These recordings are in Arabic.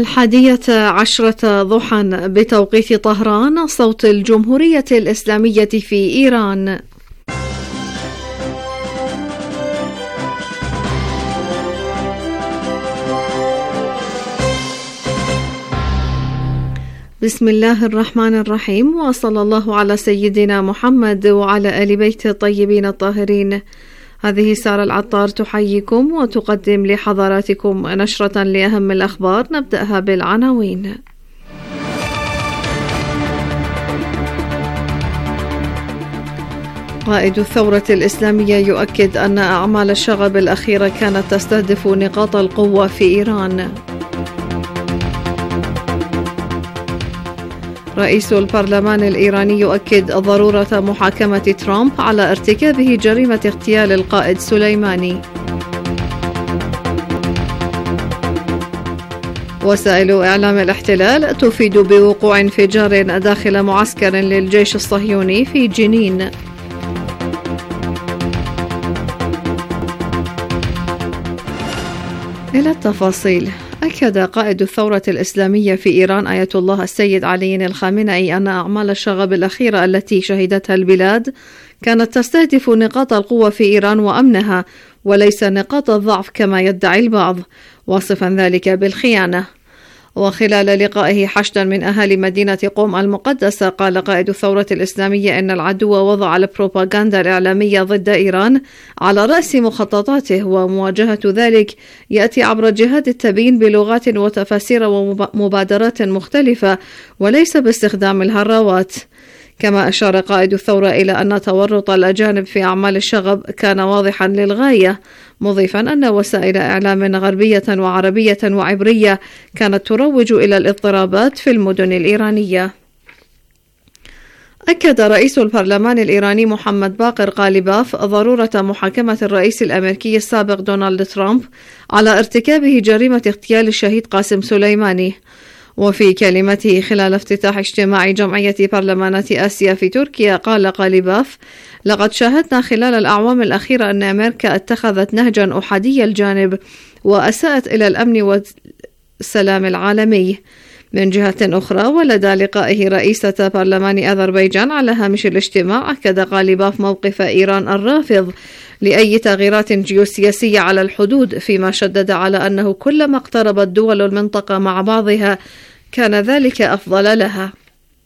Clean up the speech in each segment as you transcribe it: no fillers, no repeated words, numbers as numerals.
11:10 ضحى بتوقيت طهران، صوت الجمهورية الإسلامية في إيران. بسم الله الرحمن الرحيم، وصلى الله على سيدنا محمد وعلى آل بيت الطيبين الطاهرين. هذه سارة العطار تحييكم وتقدم لحضراتكم نشرة لأهم الأخبار. نبدأها بالعناوين. قائد الثورة الإسلامية يؤكد أن أعمال الشغب الأخيرة كانت تستهدف نقاط القوة في إيران. رئيس البرلمان الإيراني يؤكد ضرورة محاكمة ترامب على ارتكابه جريمة اغتيال القائد سليماني. وسائل إعلام الاحتلال تفيد بوقوع انفجار داخل معسكر للجيش الصهيوني في جنين. إلى التفاصيل. أكد قائد الثورة الإسلامية في إيران آية الله السيد علي الخامنئي أن أعمال الشغب الأخيرة التي شهدتها البلاد كانت تستهدف نقاط القوة في إيران وأمنها، وليس نقاط الضعف كما يدعي البعض، واصفا ذلك بالخيانة. وخلال لقائه حشدا من أهالي مدينة قم المقدسة، قال قائد الثورة الإسلامية إن العدو وضع البروباغندا الإعلامية ضد إيران على رأس مخططاته، ومواجهة ذلك يأتي عبر جهاد التبيين بلغات وتفاسير ومبادرات مختلفة، وليس باستخدام الهراوات. كما أشار قائد الثورة إلى أن تورط الأجانب في أعمال الشغب كان واضحا للغاية، مضيفا أن وسائل إعلام غربية وعربية وعبرية كانت تروج إلى الاضطرابات في المدن الإيرانية. أكد رئيس البرلمان الإيراني محمد باقر غالباف ضرورة محاكمة الرئيس الأمريكي السابق دونالد ترامب على ارتكابه جريمة اغتيال الشهيد قاسم سليماني. وفي كلمته خلال افتتاح اجتماع جمعية برلمانات آسيا في تركيا، قال غالباف: لقد شاهدنا خلال الأعوام الأخيرة أن أمريكا اتخذت نهجا أحادي الجانب وأساءت إلى الأمن والسلام العالمي. من جهة أخرى، ولدى لقائه رئيسة برلمان أذربيجان على هامش الاجتماع، أكد غالباف موقف إيران الرافض لأي تغييرات جيوسياسية على الحدود، فيما شدد على أنه كلما اقتربت دول المنطقة مع بعضها كان ذلك أفضل لها.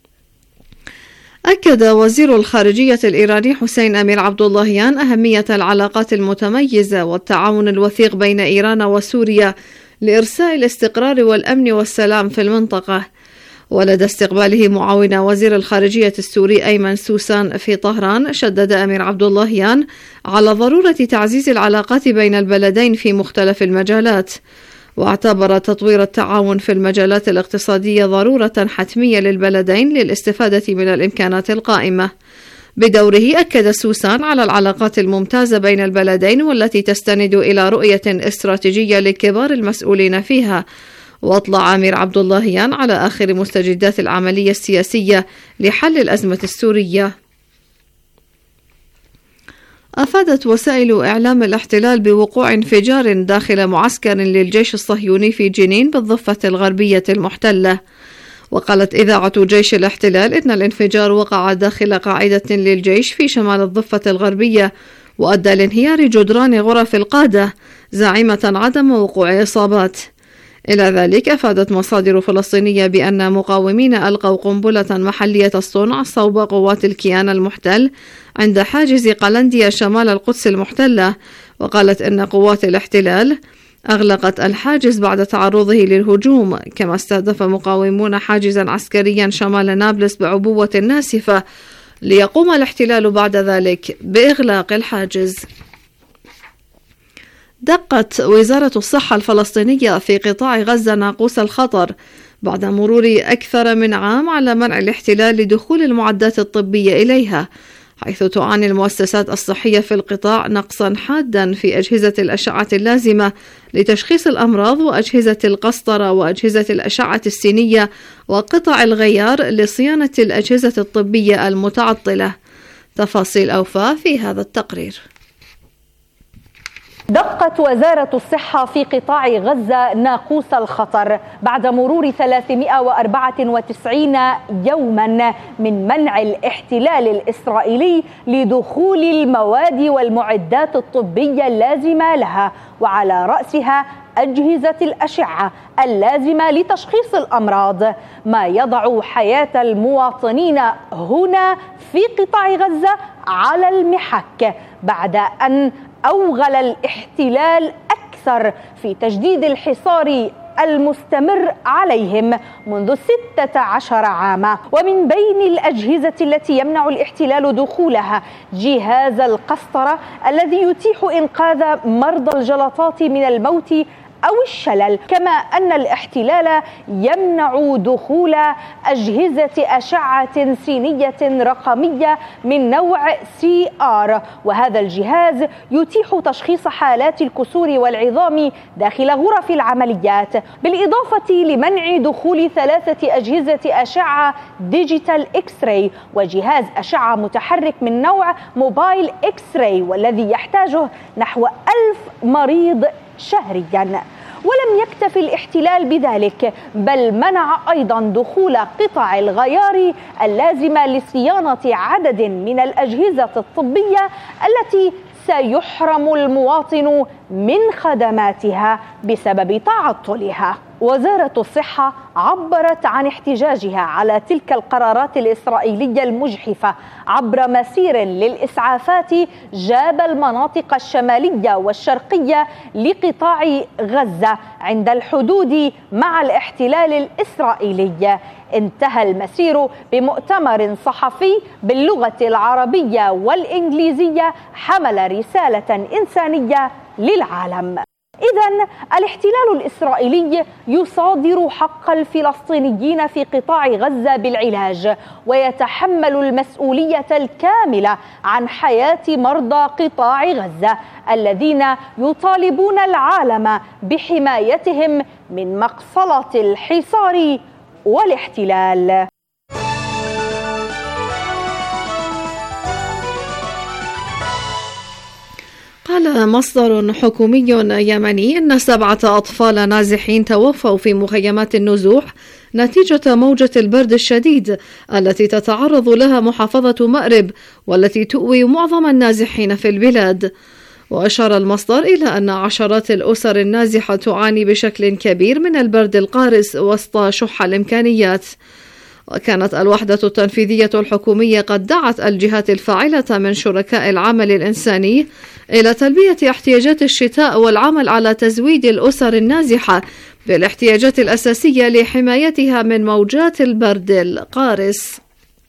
أكد وزير الخارجية الإيراني حسين أمير عبداللهيان أهمية العلاقات المتميزة والتعاون الوثيق بين إيران وسوريا لإرساء الاستقرار والأمن والسلام في المنطقة. ولدى استقباله معاون وزير الخارجية السوري أيمن سوسان في طهران، شدد أمير عبداللهيان على ضرورة تعزيز العلاقات بين البلدين في مختلف المجالات، واعتبر تطوير التعاون في المجالات الاقتصادية ضرورة حتمية للبلدين للاستفادة من الإمكانات القائمة. بدوره أكد سوسان على العلاقات الممتازة بين البلدين والتي تستند إلى رؤية استراتيجية لكبار المسؤولين فيها. وأطلع أمير عبداللهيان على آخر مستجدات العملية السياسية لحل الأزمة السورية. أفادت وسائل إعلام الاحتلال بوقوع انفجار داخل معسكر للجيش الصهيوني في جنين بالضفة الغربية المحتلة. وقالت إذاعة جيش الاحتلال إن الانفجار وقع داخل قاعدة للجيش في شمال الضفة الغربية، وأدى لانهيار جدران غرف القادة، زاعمة عدم وقوع إصابات. إلى ذلك، أفادت مصادر فلسطينية بأن مقاومين ألقوا قنبلة محلية الصنع صوب قوات الكيان المحتل عند حاجز قلنديا شمال القدس المحتلة. وقالت إن قوات الاحتلال أغلقت الحاجز بعد تعرضه للهجوم، كما استهدف مقاومون حاجزا عسكريا شمال نابلس بعبوة ناسفة، ليقوم الاحتلال بعد ذلك بإغلاق الحاجز. دقت وزارة الصحة الفلسطينية في قطاع غزة ناقوس الخطر بعد مرور أكثر من عام على منع الاحتلال لدخول المعدات الطبية إليها، حيث تعاني المؤسسات الصحية في القطاع نقصا حادا في أجهزة الأشعة اللازمة لتشخيص الأمراض، وأجهزة القسطرة، وأجهزة الأشعة السينية، وقطع الغيار لصيانة الأجهزة الطبية المتعطلة. تفاصيل أوفى في هذا التقرير. دقت وزارة الصحة في قطاع غزة ناقوس الخطر بعد مرور 394 يوما من منع الاحتلال الإسرائيلي لدخول المواد والمعدات الطبية اللازمة لها، وعلى رأسها أجهزة الأشعة اللازمة لتشخيص الأمراض، ما يضع حياة المواطنين هنا في قطاع غزة على المحك بعد أن أوغل الاحتلال أكثر في تجديد الحصار المستمر عليهم منذ 16 عاما. ومن بين الأجهزة التي يمنع الاحتلال دخولها جهاز القسطرة الذي يتيح إنقاذ مرضى الجلطات من الموت أو الشلل، كما أن الاحتلال يمنع دخول أجهزة أشعة سينية رقمية من نوع CR، وهذا الجهاز يتيح تشخيص حالات الكسور والعظام داخل غرف العمليات، بالإضافة لمنع دخول 3 أجهزة أشعة ديجيتال إكس راي وجهاز أشعة متحرك من نوع موبايل إكس راي، والذي يحتاجه نحو 1000 مريض شهريا. ولم يكتف الاحتلال بذلك، بل منع أيضا دخول قطع الغيار اللازمة لصيانة عدد من الأجهزة الطبية التي سيحرم المواطن من خدماتها بسبب تعطلها. وزارة الصحة عبرت عن احتجاجها على تلك القرارات الإسرائيلية المجحفة عبر مسير للإسعافات جاب المناطق الشمالية والشرقية لقطاع غزة عند الحدود مع الاحتلال الإسرائيلي. انتهى المسير بمؤتمر صحفي باللغة العربية والإنجليزية حمل رسالة إنسانية للعالم. إذن الاحتلال الإسرائيلي يصادر حق الفلسطينيين في قطاع غزة بالعلاج، ويتحمل المسؤولية الكاملة عن حياة مرضى قطاع غزة الذين يطالبون العالم بحمايتهم من مقصلة الحصار والاحتلال. قال مصدر حكومي يمني إن 7 أطفال نازحين توفوا في مخيمات النزوح نتيجة موجة البرد الشديد التي تتعرض لها محافظة مأرب والتي تؤوي معظم النازحين في البلاد. وأشار المصدر إلى أن عشرات الأسر النازحة تعاني بشكل كبير من البرد القارس وسط شح الإمكانيات. وكانت الوحدة التنفيذية الحكومية قد دعت الجهات الفاعلة من شركاء العمل الإنساني إلى تلبية احتياجات الشتاء والعمل على تزويد الأسر النازحة بالاحتياجات الأساسية لحمايتها من موجات البرد القارس.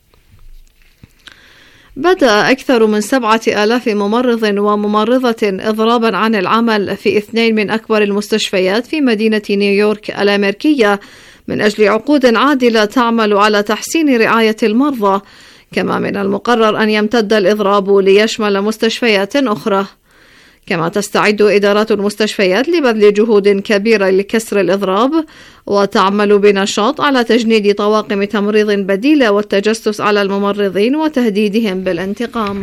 بدأ أكثر من 7000 ممرض وممرضة إضرابا عن العمل في 2 من أكبر المستشفيات في مدينة نيويورك الأمريكية من أجل عقود عادلة تعمل على تحسين رعاية المرضى، كما من المقرر أن يمتد الإضراب ليشمل مستشفيات أخرى. كما تستعد إدارات المستشفيات لبذل جهود كبيرة لكسر الإضراب، وتعمل بنشاط على تجنيد طواقم تمريض بديلة والتجسس على الممرضين وتهديدهم بالانتقام.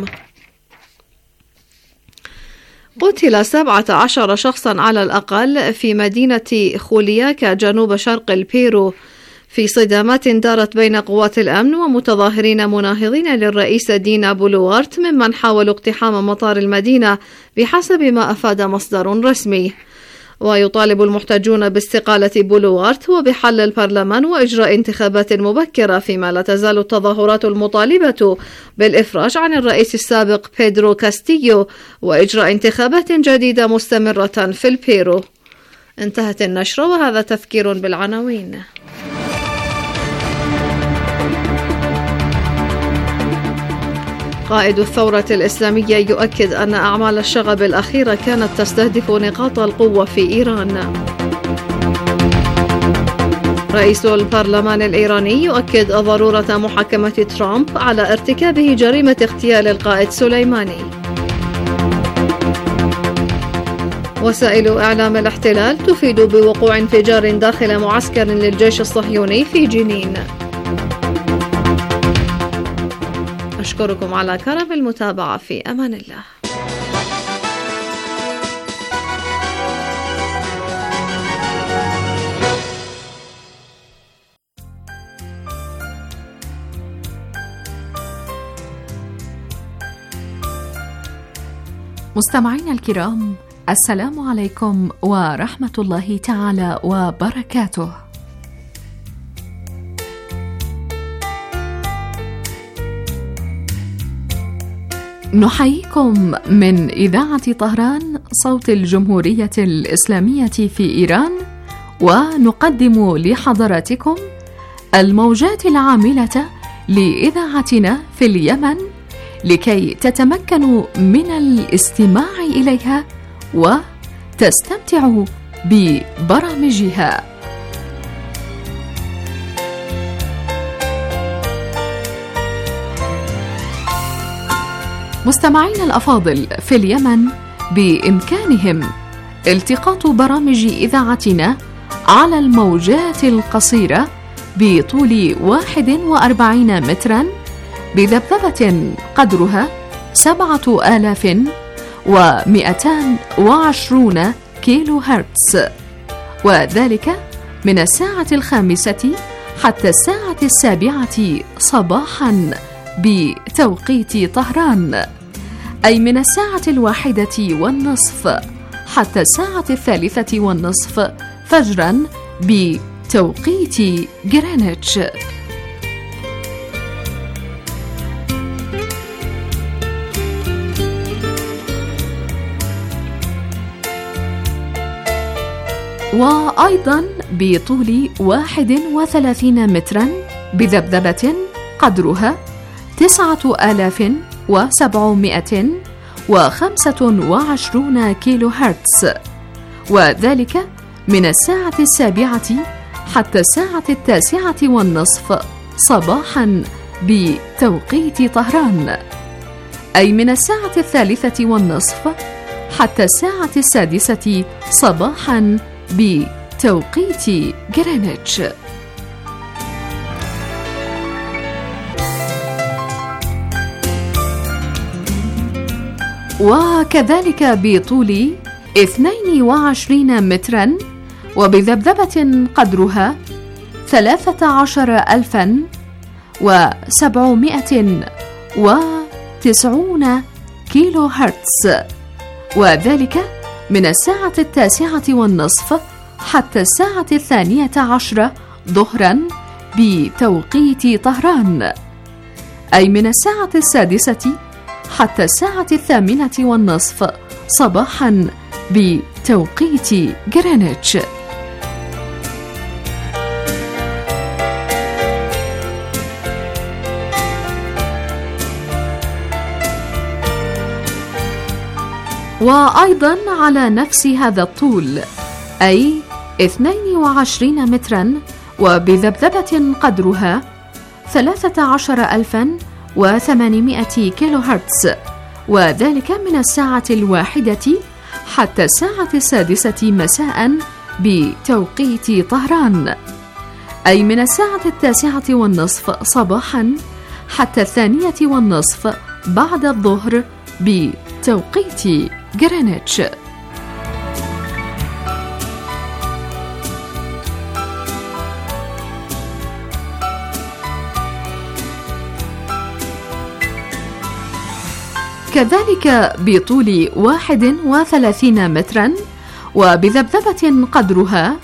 قتل 17 شخصا على الأقل في مدينة خولياكا جنوب شرق البيرو في صدامات دارت بين قوات الأمن ومتظاهرين مناهضين للرئيس دينا بولوارت ممن حاولوا اقتحام مطار المدينة بحسب ما أفاد مصدر رسمي. ويطالب المحتجون باستقالة بولوارت وبحل البرلمان وإجراء انتخابات مبكرة، فيما لا تزال التظاهرات المطالبة بالإفراج عن الرئيس السابق بيدرو كاستيو وإجراء انتخابات جديدة مستمرة في البيرو. انتهت النشرة وهذا تذكير بالعناوين. قائد الثورة الإسلامية يؤكد أن أعمال الشغب الأخيرة كانت تستهدف نقاط القوة في إيران. رئيس البرلمان الإيراني يؤكد ضرورة محاكمة ترامب على ارتكابه جريمة اغتيال القائد سليماني. وسائل إعلام الاحتلال تفيد بوقوع انفجار داخل معسكر للجيش الصهيوني في جنين. أشكركم على كرم المتابعة، في أمان الله. مستمعينا الكرام، السلام عليكم ورحمة الله تعالى وبركاته. نحييكم من إذاعة طهران صوت الجمهورية الإسلامية في إيران، ونقدم لحضراتكم الموجات العاملة لإذاعتنا في اليمن لكي تتمكنوا من الاستماع إليها وتستمتعوا ببرامجها. مستمعين الأفاضل، في اليمن بإمكانهم التقاط برامج إذاعتنا على الموجات القصيرة بطول 41 متراً بذبذبة قدرها 7220 كيلو هرتز، وذلك من الساعة 5 حتى الساعة 7 صباحاً بتوقيت طهران، أي من الساعة 1:30 حتى الساعة 3:30 فجراً بتوقيت جرينتش. وأيضاً بطول 31 متراً بذبذبة قدرها 9725 كيلو هرتز، وذلك من الساعة 7 حتى الساعة 9:30 صباحاً بتوقيت طهران، أي من الساعة 3:30 حتى الساعة 6 صباحاً بتوقيت جرينتش. وكذلك بطول 22 متراً وبذبذبة قدرها 13790 كيلو هرتز، وذلك من الساعة 9:30 حتى الساعة 12 ظهراً بتوقيت طهران، أي من الساعة 6 حتى الساعة 8:30 صباحاً بتوقيت جرينتش. وأيضاً على نفس هذا الطول، أي 22 متراً وبذبذبة قدرها 13800 كيلو هرتز، وذلك من الساعة 1 حتى الساعة 6 مساء بتوقيت طهران، أي من الساعة 9:30 صباحا حتى 2:30 بعد الظهر بتوقيت جرينتش. كذلك بطول 31 متراً وبذبذبة قدرها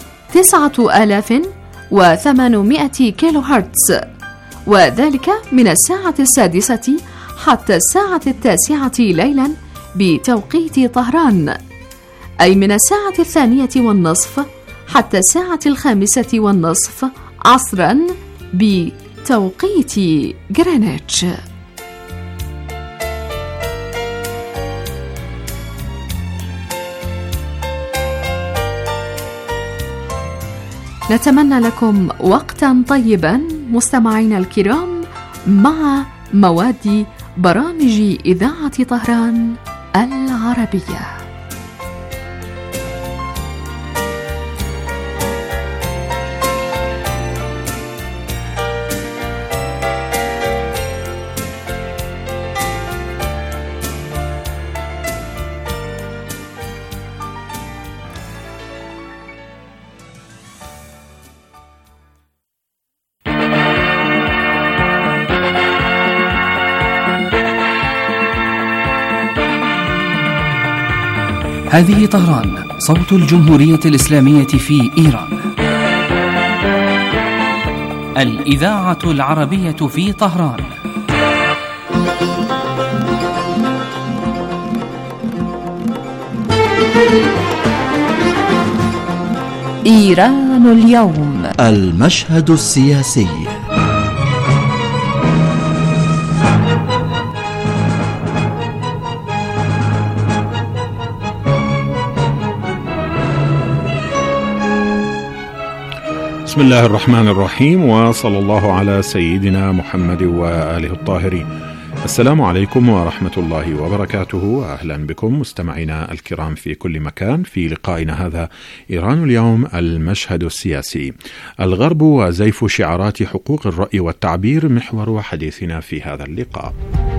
9800 كيلو هرتز، وذلك من الساعة 6 حتى الساعة 9 ليلاً بتوقيت طهران، أي من الساعة 2:30 حتى الساعة 5:30 عصراً بتوقيت جرينتش. نتمنى لكم وقتاً طيباً مستمعينا الكرام مع مواد برامج إذاعة طهران العربية. هذه طهران، صوت الجمهورية الإسلامية في إيران. الإذاعة العربية في طهران. إيران اليوم. المشهد السياسي. بسم الله الرحمن الرحيم، وصلى الله على سيدنا محمد وآله الطاهرين. السلام عليكم ورحمة الله وبركاته، أهلا بكم مستمعينا الكرام في كل مكان في لقائنا هذا إيران اليوم، المشهد السياسي. الغرب وزيف شعارات حقوق الرأي والتعبير محور حديثنا في هذا اللقاء.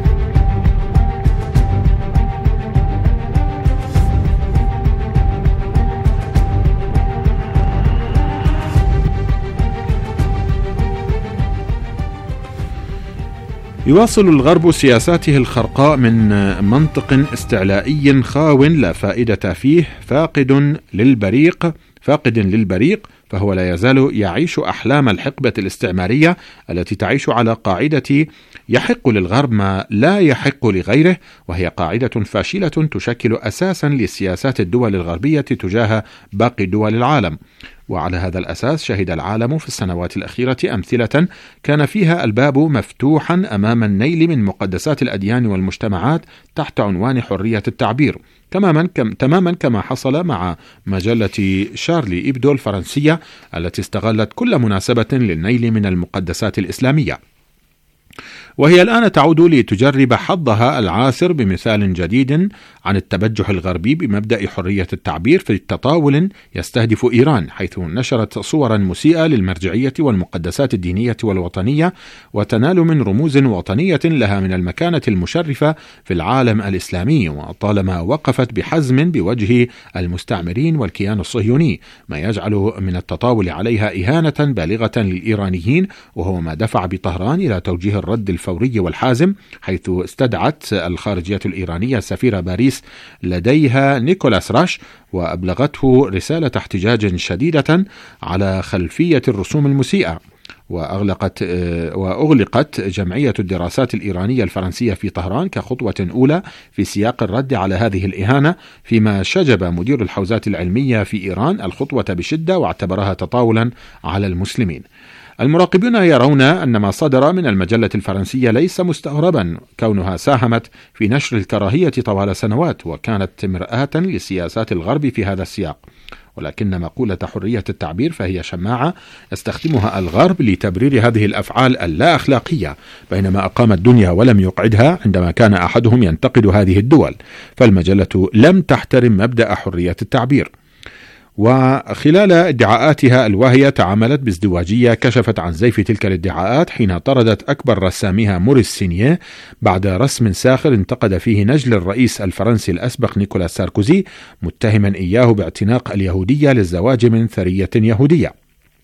يواصل الغرب سياساته الخرقاء من منطق استعلائي خاو لا فائدة فيه، فاقد للبريق، فهو لا يزال يعيش أحلام الحقبة الاستعمارية التي تعيش على قاعدة يحق للغرب ما لا يحق لغيره، وهي قاعدة فاشلة تشكل أساسا لسياسات الدول الغربية تجاه باقي دول العالم. وعلى هذا الأساس شهد العالم في السنوات الأخيرة أمثلة كان فيها الباب مفتوحا أمام النيل من مقدسات الأديان والمجتمعات تحت عنوان حرية التعبير، تماما كما حصل مع مجلة شارلي إبدو الفرنسية التي استغلت كل مناسبة للنيل من المقدسات الإسلامية، وهي الآن تعود لتجرب حظها العاسر بمثال جديد عن التبجح الغربي بمبدأ حرية التعبير في تطاول يستهدف إيران، حيث نشرت صورا مسيئة للمرجعية والمقدسات الدينية والوطنية، وتنال من رموز وطنية لها من المكانة المشرفة في العالم الإسلامي، وطالما وقفت بحزم بوجه المستعمرين والكيان الصهيوني، ما يجعل من التطاول عليها إهانة بالغة للإيرانيين، وهو ما دفع بطهران إلى توجيه الرد الفوري والحازم، حيث استدعت الخارجية الإيرانية سفير باريس لديها نيكولاس راش، وأبلغته رسالة احتجاج شديدة على خلفية الرسوم المسيئة. وأغلقت جمعية الدراسات الإيرانية الفرنسية في طهران كخطوة أولى في سياق الرد على هذه الإهانة، فيما شجب مدير الحوزات العلمية في إيران الخطوة بشدة واعتبرها تطاولا على المسلمين. المراقبون يرون أن ما صدر من المجلة الفرنسية ليس مستغربا، كونها ساهمت في نشر الكراهية طوال سنوات، وكانت مرآة لسياسات الغرب في هذا السياق. ولكن مقولة حرية التعبير فهي شماعة يستخدمها الغرب لتبرير هذه الأفعال اللا أخلاقية، بينما أقام الدنيا ولم يقعدها عندما كان أحدهم ينتقد هذه الدول، فالمجلة لم تحترم مبدأ حرية التعبير. وخلال ادعاءاتها الواهية تعاملت بازدواجية كشفت عن زيف تلك الادعاءات حين طردت أكبر رساميها موريس سينيه بعد رسم ساخر انتقد فيه نجل الرئيس الفرنسي الأسبق نيكولاس ساركوزي، متهما إياه باعتناق اليهودية للزواج من ثرية يهودية.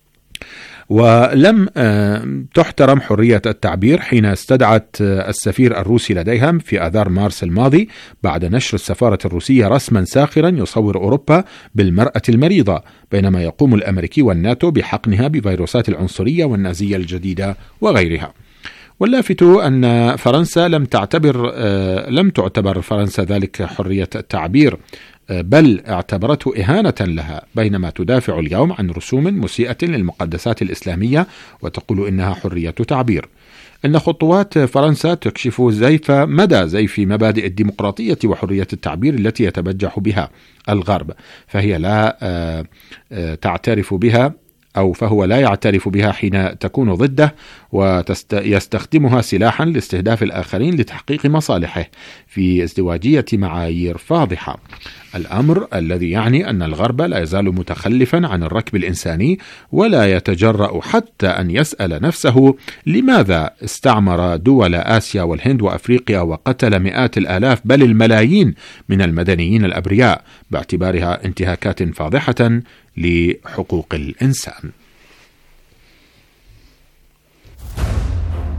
ولم تحترم حرية التعبير حين استدعت السفير الروسي لديها في آذار مارس الماضي بعد نشر السفارة الروسية رسما ساخرا يصور أوروبا بالمرأة المريضة، بينما يقوم الأمريكي والناتو بحقنها بفيروسات العنصرية والنازية الجديدة وغيرها. واللافت أن فرنسا لم تعتبر فرنسا ذلك حرية التعبير، بل اعتبرته إهانة لها، بينما تدافع اليوم عن رسوم مسيئة للمقدسات الإسلامية وتقول إنها حرية تعبير. إن خطوات فرنسا تكشف مدى زيف مبادئ الديمقراطية وحرية التعبير التي يتبجح بها الغرب، فهي لا تعترف بها فهو لا يعترف بها حين تكون ضده، ويستخدمها سلاحا لاستهداف الآخرين لتحقيق مصالحه في ازدواجية معايير فاضحة. الأمر الذي يعني أن الغرب لا يزال متخلفا عن الركب الإنساني، ولا يتجرأ حتى أن يسأل نفسه لماذا استعمر دول آسيا والهند وأفريقيا وقتل مئات الآلاف بل الملايين من المدنيين الأبرياء، باعتبارها انتهاكات فاضحة لحقوق الإنسان.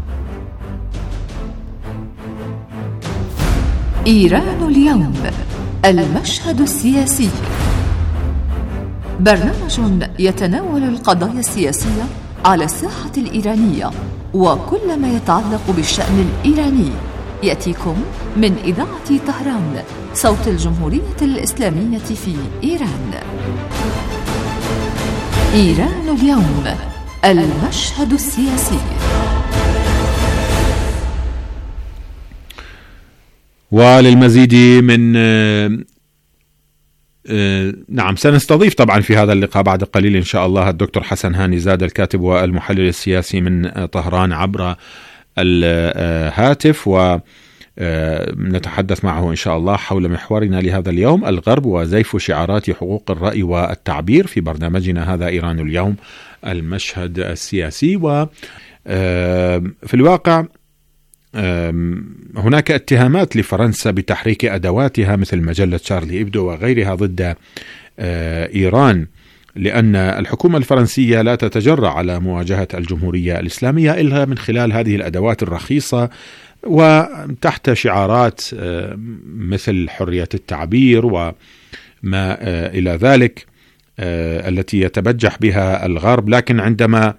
إيران اليوم. المشهد السياسي، برنامج يتناول القضايا السياسية على الساحة الإيرانية وكل ما يتعلق بالشأن الإيراني، يأتيكم من إذاعة طهران صوت الجمهورية الإسلامية في إيران. إيران اليوم، المشهد السياسي. وللمزيد من نعم سنستضيف طبعا في هذا اللقاء بعد قليل إن شاء الله الدكتور حسن هاني زاد الكاتب والمحلل السياسي من طهران عبر الهاتف، ونتحدث معه إن شاء الله حول محورنا لهذا اليوم: الغرب وزيف شعارات حقوق الرأي والتعبير، في برنامجنا هذا إيران اليوم، المشهد السياسي. وفي الواقع هناك اتهامات لفرنسا بتحريك أدواتها مثل مجلة شارلي إبدو وغيرها ضد إيران، لأن الحكومة الفرنسية لا تتجرأ على مواجهة الجمهورية الإسلامية إلا من خلال هذه الأدوات الرخيصة وتحت شعارات مثل حرية التعبير وما إلى ذلك التي يتبجح بها الغرب. لكن عندما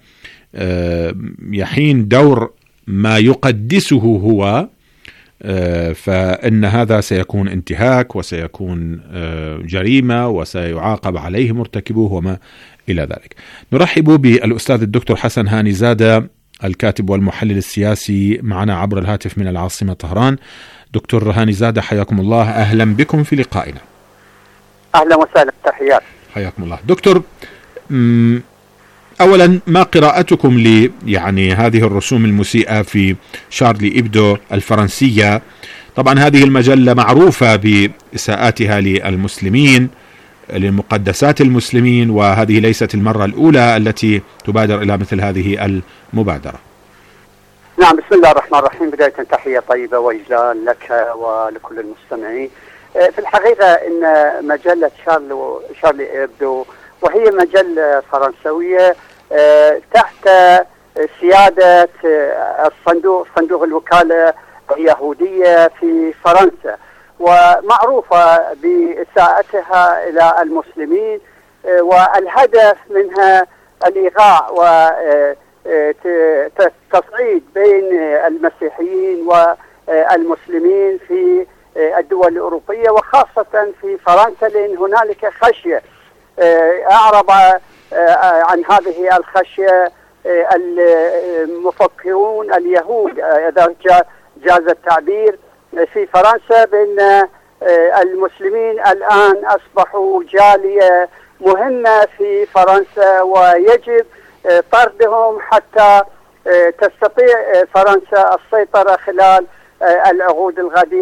يحين دور ما يقدسه هو فإن هذا سيكون انتهاك وسيكون جريمة وسيعاقب عليه مرتكبوه وما إلى ذلك. نرحب بالأستاذ الدكتور حسن هاني زاد الكاتب والمحلل السياسي معنا عبر الهاتف من العاصمة طهران. دكتور هاني زاد، حياكم الله، أهلا بكم في لقائنا. أهلا وسهلا، تحيات. حياكم الله. دكتور، أولا ما قراءتكم يعني هذه الرسوم المسيئة في شارلي إبدو الفرنسية؟ طبعا هذه المجلة معروفة بإساءاتها للمسلمين، لمقدسات المسلمين، وهذه ليست المرة الأولى التي تبادر إلى مثل هذه المبادرة. نعم، بسم الله الرحمن الرحيم. بداية تحية طيبة وإجلال لك ولكل المستمعين. في الحقيقة إن مجلة شارلي إبدو وهي مجلة فرنسوية تحت سيادة صندوق الوكالة اليهودية في فرنسا، ومعروفة بإساءتها إلى المسلمين، والهدف منها الإيقاع وتصعيد بين المسيحيين والمسلمين في الدول الأوروبية وخاصة في فرنسا، لأن هنالك خشية. أعرب عن هذه الخشية المفكرون اليهود إذا جاز التعبير في فرنسا، بأن المسلمين الآن أصبحوا جالية مهمة في فرنسا ويجب طردهم حتى تستطيع فرنسا السيطرة خلال العقود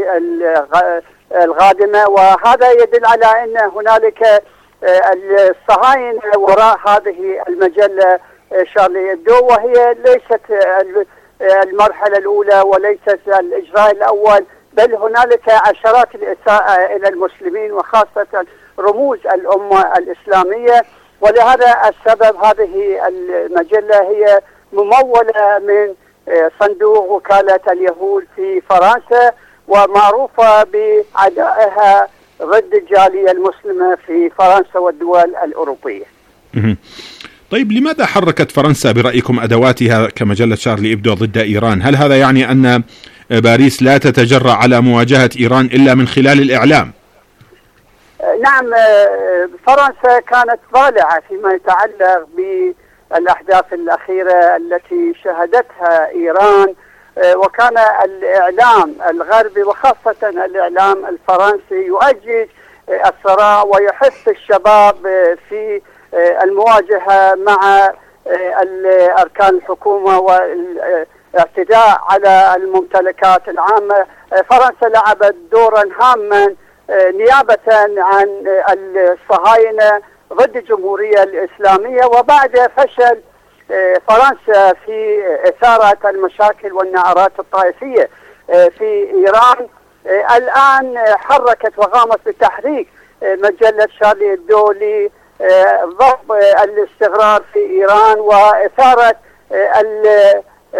القادمة. وهذا يدل على أن هنالك الصهاينة وراء هذه المجلة شارلي إبدو، وهي ليست المرحلة الأولى وليست الإجراء الأول، بل هنالك عشرات الإساءة إلى المسلمين وخاصة رموز الأمة الإسلامية. ولهذا السبب هذه المجلة هي ممولة من صندوق وكالة اليهود في فرنسا، ومعروفة بعدائها ضد الجالية المسلمة في فرنسا والدول الأوروبية. طيب، لماذا حركت فرنسا برأيكم أدواتها كمجلة شارلي إبدو ضد إيران؟ هل هذا يعني أن باريس لا تتجرأ على مواجهة إيران إلا من خلال الإعلام؟ نعم، فرنسا كانت ضالعة فيما يتعلق بالأحداث الأخيرة التي شهدتها إيران، وكان الإعلام الغربي وخاصة الإعلام الفرنسي يؤجج الصراع ويحث الشباب في المواجهة مع أركان الحكومة والاعتداء على الممتلكات العامة. فرنسا لعبت دورا هاما نيابة عن الصهاينة ضد الجمهورية الإسلامية، وبعد فشل فرنسا في إثارة المشاكل والنعرات الطائفية في إيران، الآن حركت وقامت بتحريك مجلة شارلي إبدو لضرب الاستقرار في إيران وإثارة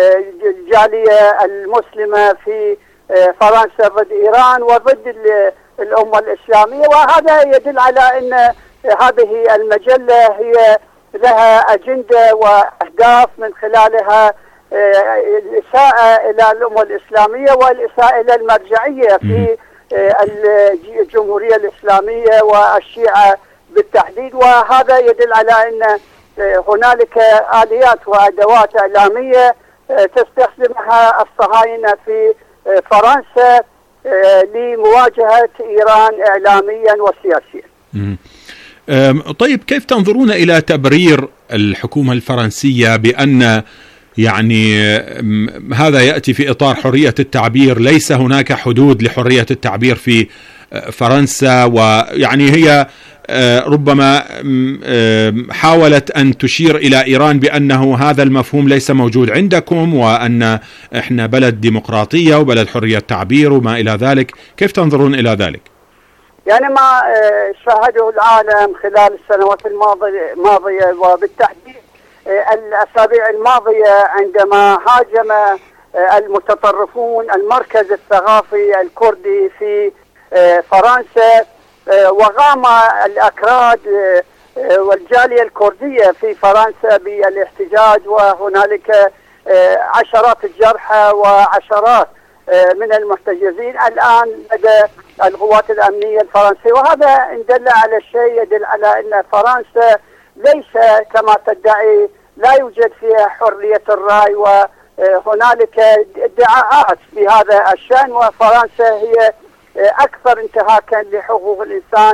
الجالية المسلمة في فرنسا ضد إيران وضد الأمة الإسلامية. وهذا يدل على أن هذه المجلة هي لها أجندة وأهداف من خلالها الإساءة إلى الأمة الإسلامية والإساءة إلى المرجعية في الجمهورية الإسلامية والشيعة بالتحديد. وهذا يدل على أن هنالك آليات وأدوات إعلامية تستخدمها الصهاينة في فرنسا لمواجهة إيران إعلاميا وسياسيا. طيب، كيف تنظرون إلى تبرير الحكومة الفرنسية بأن يعني هذا يأتي في إطار حرية التعبير، ليس هناك حدود لحرية التعبير في فرنسا، ويعني هي ربما حاولت أن تشير إلى إيران بأنه هذا المفهوم ليس موجود عندكم، وأن إحنا بلد ديمقراطية وبلد حرية تعبير وما إلى ذلك. كيف تنظرون إلى ذلك؟ يعني ما شاهده العالم خلال السنوات الماضية وبالتحديد الأسابيع الماضية عندما هاجم المتطرفون المركز الثقافي الكردي في فرنسا، وقام الأكراد والجالية الكردية في فرنسا بالاحتجاج، وهنالك عشرات الجرحى وعشرات من المحتجزين الآن لدى القوات الأمنية الفرنسية. وهذا إن دل على شيء يدل على أن فرنسا ليس كما تدعي، لا يوجد فيها حرية الرأي، وهنالك ادعاءات بهذا الشأن، وفرنسا هي أكثر انتهاكا لحقوق الإنسان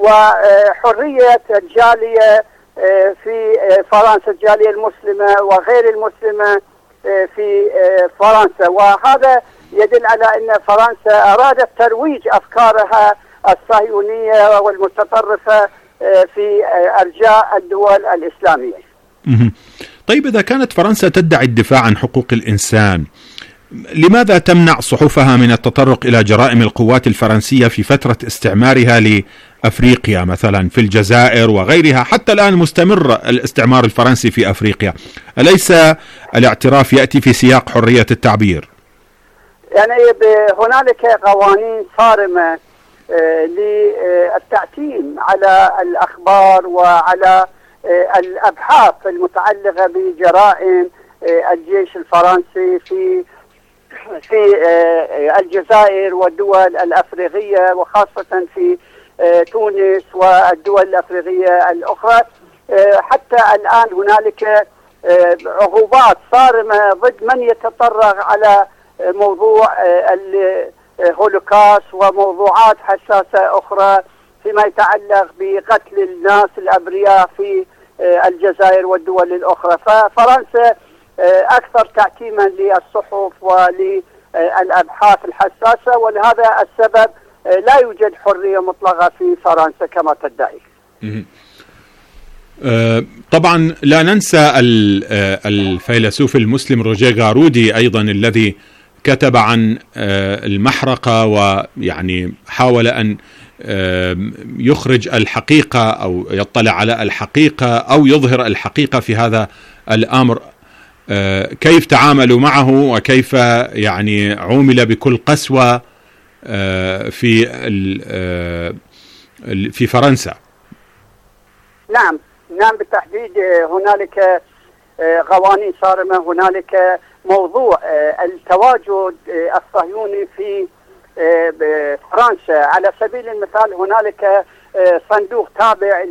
وحرية الجالية في فرنسا، الجالية المسلمة وغير المسلمة في فرنسا. وهذا يدل على أن فرنسا أرادت ترويج أفكارها الصهيونية والمتطرفة في أرجاء الدول الإسلامية. طيب، إذا كانت فرنسا تدعي الدفاع عن حقوق الإنسان، لماذا تمنع صحفها من التطرق إلى جرائم القوات الفرنسية في فترة استعمارها لأفريقيا مثلا في الجزائر وغيرها؟ حتى الآن مستمر الاستعمار الفرنسي في أفريقيا، أليس الاعتراف يأتي في سياق حرية التعبير؟ يعني هنالك قوانين صارمة للتعتيم على الأخبار وعلى الأبحاث المتعلقة بجرائم الجيش الفرنسي في الجزائر والدول الأفريقية، وخاصة في تونس والدول الأفريقية الأخرى. حتى الآن هنالك عقوبات صارمة ضد من يتطرق على موضوع الهولوكاست وموضوعات حساسة أخرى فيما يتعلق بقتل الناس الأبرياء في الجزائر والدول الأخرى. ففرنسا أكثر تعتيما للصحف وللأبحاث الحساسة، ولهذا السبب لا يوجد حرية مطلقة في فرنسا كما تدعي. طبعا لا ننسى الفيلسوف المسلم روجيه غارودي أيضا الذي كتب عن المحرقة، ويعني حاول أن يخرج الحقيقة أو يطلع على الحقيقة أو يظهر الحقيقة في هذا الأمر. كيف تعاملوا معه وكيف يعني عومل بكل قسوة في فرنسا؟ نعم بالتحديد هنالك قوانين صارمة. هنالك موضوع التواجد الصهيوني في فرنسا. على سبيل المثال هنالك صندوق تابع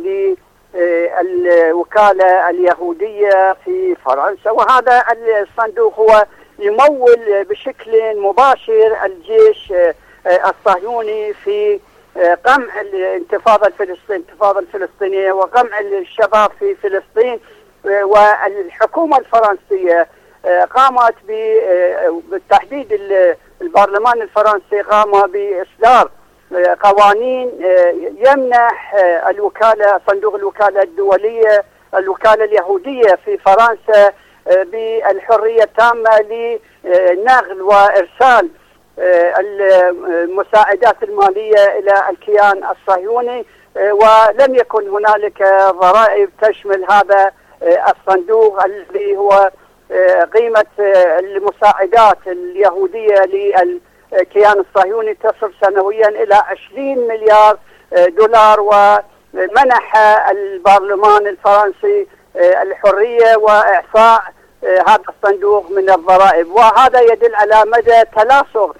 للوكالة اليهودية في فرنسا، وهذا الصندوق هو يمول بشكل مباشر الجيش الصهيوني في قمع الانتفاضة الفلسطينية وقمع الشباب في فلسطين. والحكومة الفرنسية قامت بالتحديد البرلمان الفرنسي قام بإصدار قوانين يمنح صندوق الوكالة الدولية الوكالة اليهودية في فرنسا بالحرية التامة لنقل وإرسال المساعدات المالية إلى الكيان الصهيوني، ولم يكن هنالك ضرائب تشمل هذا الصندوق الذي هو قيمة المساعدات اليهودية الكيان الصهيوني تصل سنويا إلى 20 مليار دولار، ومنح البرلمان الفرنسي الحرية وإعفاء هذا الصندوق من الضرائب، وهذا يدل على مدى تلاصق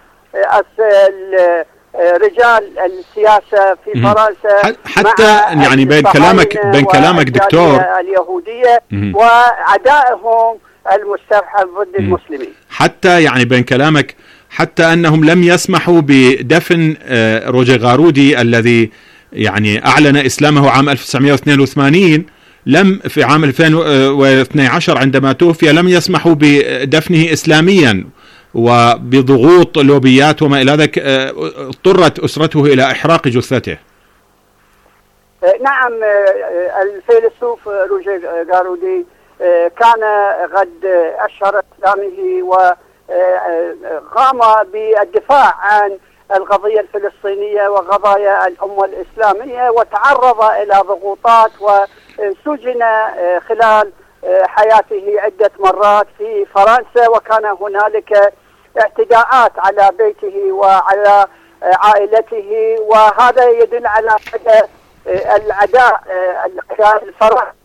رجال السياسة في فرنسا حتى يعني بين كلامك دكتور اليهودية وعدائهم المستوحى ضد المسلمين. حتى يعني بين كلامك حتى أنهم لم يسمحوا بدفن روجيه غارودي الذي يعني أعلن إسلامه عام 1982، لم في عام 2012 عندما توفي لم يسمحوا بدفنه إسلاميا، وبضغوط لوبيات وما إلى ذلك اضطرت أسرته إلى إحراق جثته. نعم، الفيلسوف روجيه غارودي كان قد أشهر إسلامه وقام بالدفاع عن القضية الفلسطينية وقضايا الأمة الإسلامية، وتعرض إلى ضغوطات وسجن خلال حياته عدة مرات في فرنسا، وكان هنالك اعتداءات على بيته وعلى عائلته، وهذا يدل على العداء الفرنسي.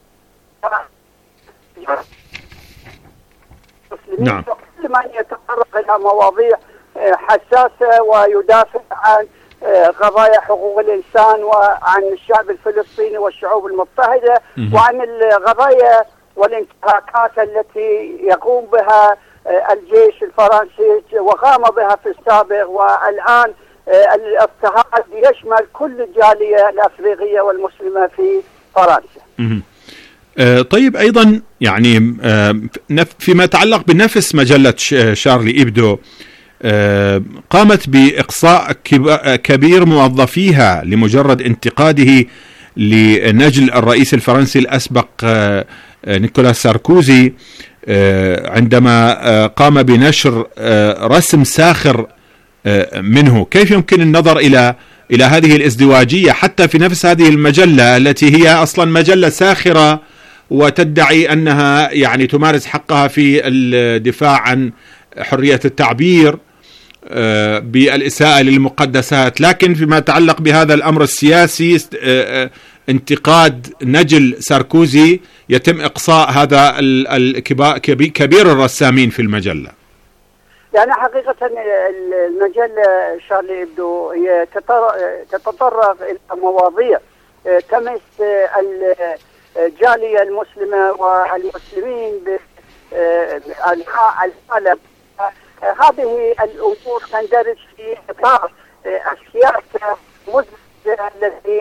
نعم. كل من يتطرق إلى مواضيع حساسة ويدافع عن قضايا حقوق الإنسان وعن الشعب الفلسطيني والشعوب المضطهدة وعن القضايا والانتهاكات التي يقوم بها الجيش الفرنسي وقام بها في السابق، والآن الاضطهاد يشمل كل الجالية الأفريقية والمسلمة في فرنسا. طيب، أيضا يعني فيما يتعلق بنفس مجلة شارلي إبدو، قامت بإقصاء كبير موظفيها لمجرد انتقاده لنجل الرئيس الفرنسي الأسبق نيكولاس ساركوزي عندما قام بنشر رسم ساخر منه. كيف يمكن النظر إلى هذه الازدواجية حتى في نفس هذه المجلة التي هي أصلا مجلة ساخرة وتدعي أنها يعني تمارس حقها في الدفاع عن حرية التعبير بالإساءة للمقدسات، لكن فيما يتعلق بهذا الأمر السياسي انتقاد نجل ساركوزي يتم إقصاء هذا كبير الرسامين في المجلة؟ يعني حقيقة المجلة شارلي إبدو هي تتطرق إلى مواضيع تمس الجالية المسلمة والمسلمين بأنحاء العالم. هذه الأمور تندرج في إطار السياسة المزدوجة التي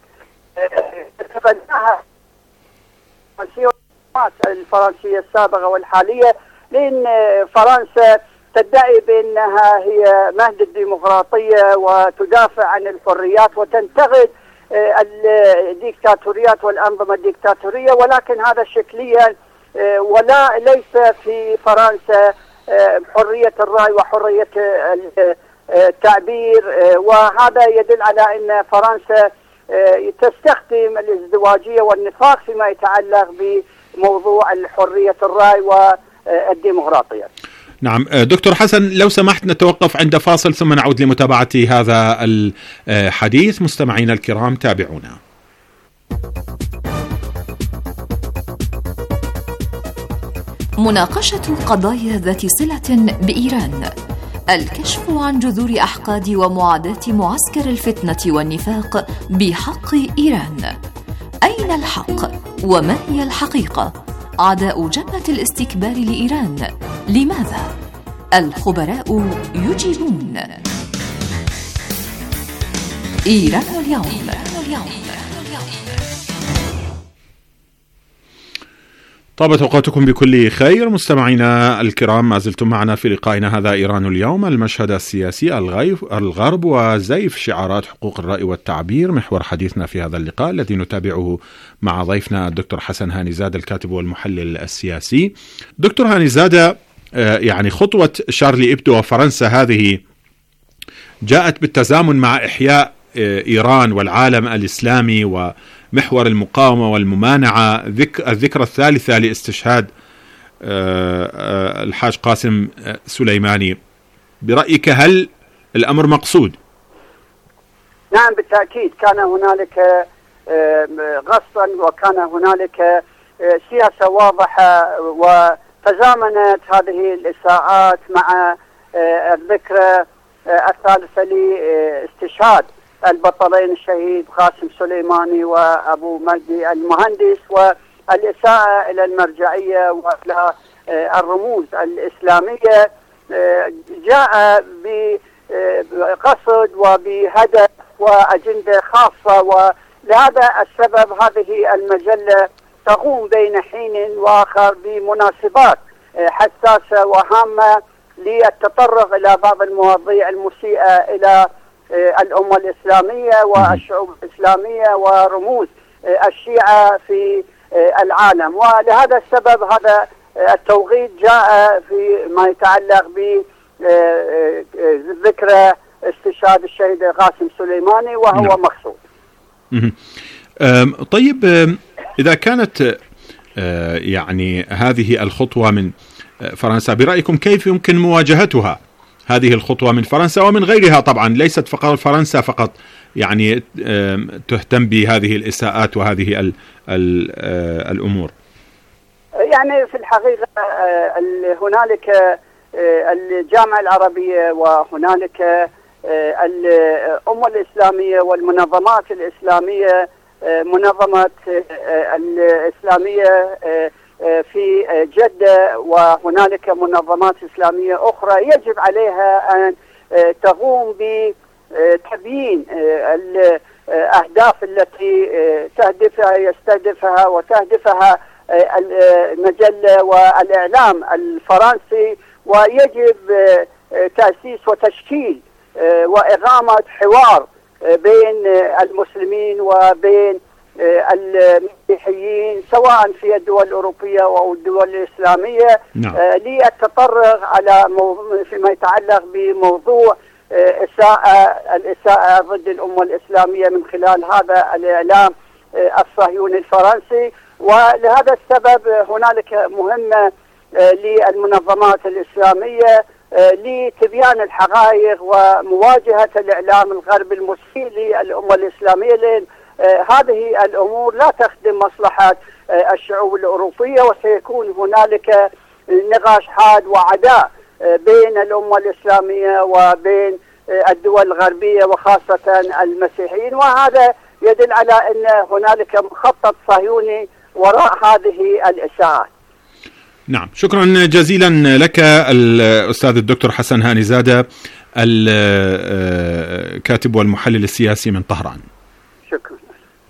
تتبناها الفرنسية السابقة والحالية، لأن فرنسا تدعي بأنها هي مهد الديمقراطية وتدافع عن الحريات وتنتقد الديكتاتوريات والأنظمة الديكتاتورية، ولكن هذا شكليا، ولا ليس في فرنسا حرية الرأي وحرية التعبير، وهذا يدل على أن فرنسا تستخدم الازدواجية والنفاق فيما يتعلق بموضوع حرية الرأي والديمقراطية. نعم دكتور حسن، لو سمحت نتوقف عند فاصل ثم نعود لمتابعة هذا الحديث. مستمعينا الكرام تابعونا. مناقشة قضايا ذات صلة بإيران، الكشف عن جذور أحقاد ومعاداة معسكر الفتنة والنفاق بحق إيران. أين الحق؟ وما هي الحقيقة؟ عداء جبهة الاستكبار لإيران، لماذا؟ الخبراء يجيبون. إيران اليوم. طابت أوقاتكم بكل خير مستمعينا الكرام، ما زلتم معنا في لقائنا هذا إيران اليوم، المشهد السياسي، الغرب وزيف شعارات حقوق الرأي والتعبير، محور حديثنا في هذا اللقاء الذي نتابعه مع ضيفنا الدكتور حسن هانيزادة الكاتب والمحلل السياسي. دكتور هانيزادة، يعني خطوة شارلي إبدو وفرنسا هذه جاءت بالتزامن مع إحياء إيران والعالم الإسلامي ومحور المقاومة والممانعة، الذكرى الثالثة لاستشهاد الحاج قاسم سليماني. برأيك هل الأمر مقصود. نعم بالتأكيد كان هنالك غصبا، وكان هنالك سياسة واضحة، وتزامنت هذه الإساءات مع الذكرى الثالثة لاستشهاد البطلين الشهيد قاسم سليماني وأبو مجدي المهندس، والإساءة إلى المرجعية وإلى الرموز الإسلامية جاء بقصد وبهدف وأجندة خاصة. ولهذا السبب هذه المجلة تقوم بين حين وآخر بمناسبات حساسة وهامة للتطرق إلى بعض المواضيع المسيئة إلى الأمة الإسلامية والشعوب الإسلامية ورموز الشيعة في العالم. ولهذا السبب هذا التوقيت جاء في ما يتعلق بذكرى استشهاد الشهيد قاسم سليماني، وهو مقصود. طيب، إذا كانت يعني هذه الخطوة من فرنسا، برأيكم كيف يمكن مواجهتها هذه الخطوة من فرنسا ومن غيرها؟ طبعا ليست فقط فرنسا فقط يعني تهتم بهذه الإساءات وهذه الأمور. يعني في الحقيقة هنالك الجامعة العربية، وهنالك الأمة الإسلامية والمنظمات الإسلامية، منظمة الإسلامية في جدة، وهنالك منظمات إسلامية أخرى يجب عليها أن تقوم بتبيين الأهداف التي يستهدفها وتهدفها المجلة والإعلام الفرنسي، ويجب تأسيس وتشكيل وإقامة حوار بين المسلمين وبين المسيحيين سواء في الدول الأوروبية أو الدول الإسلامية، للتطرق على فيما يتعلق بموضوع الإساءة ضد الأمة الإسلامية من خلال هذا الإعلام الصهيوني الفرنسي. ولهذا السبب هنالك مهمة للمنظمات الإسلامية لتبيان الحقائق ومواجهة الإعلام الغربي المسيء للأمة الإسلامية، لأن هذه الأمور لا تخدم مصلحة الشعوب الأوروبية، وسيكون هنالك نقاش حاد وعداء بين الأمة الإسلامية وبين الدول الغربية وخاصة المسيحيين، وهذا يدل على أن هنالك مخطط صهيوني وراء هذه الإساءات. نعم، شكرا جزيلا لك الأستاذ الدكتور حسن هاني زادة، الكاتب والمحلل السياسي من طهران. شكرا.